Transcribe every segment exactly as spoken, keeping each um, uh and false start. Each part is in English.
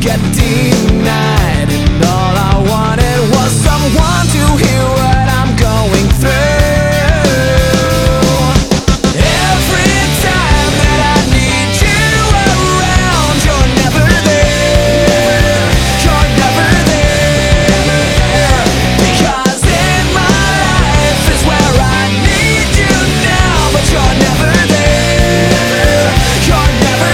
get denied, and all I wanted was someone to hear what I'm going through. Every time that I need you around, you're never there. You're never there. Because in my life is where I need you now, but you're never there. You're never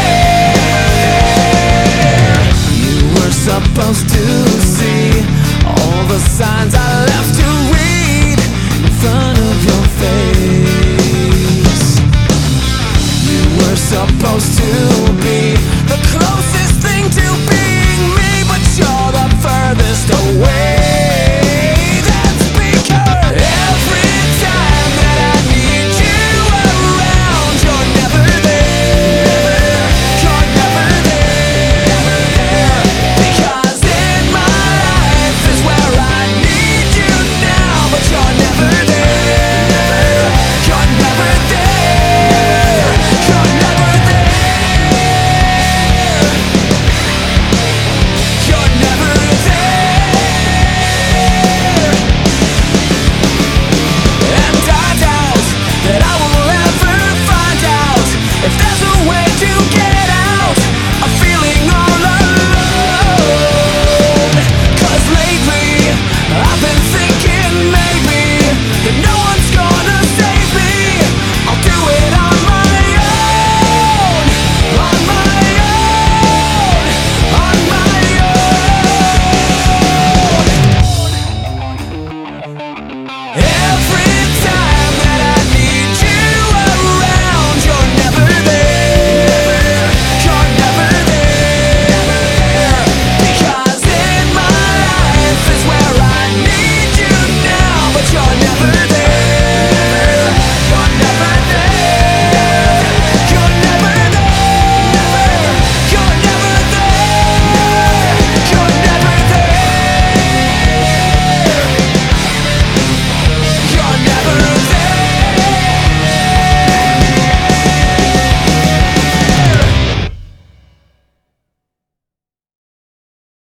there. You were supposed to see all the signs I left to read in front of your face. You were supposed to be the closest thing to being me, but you're the furthest away.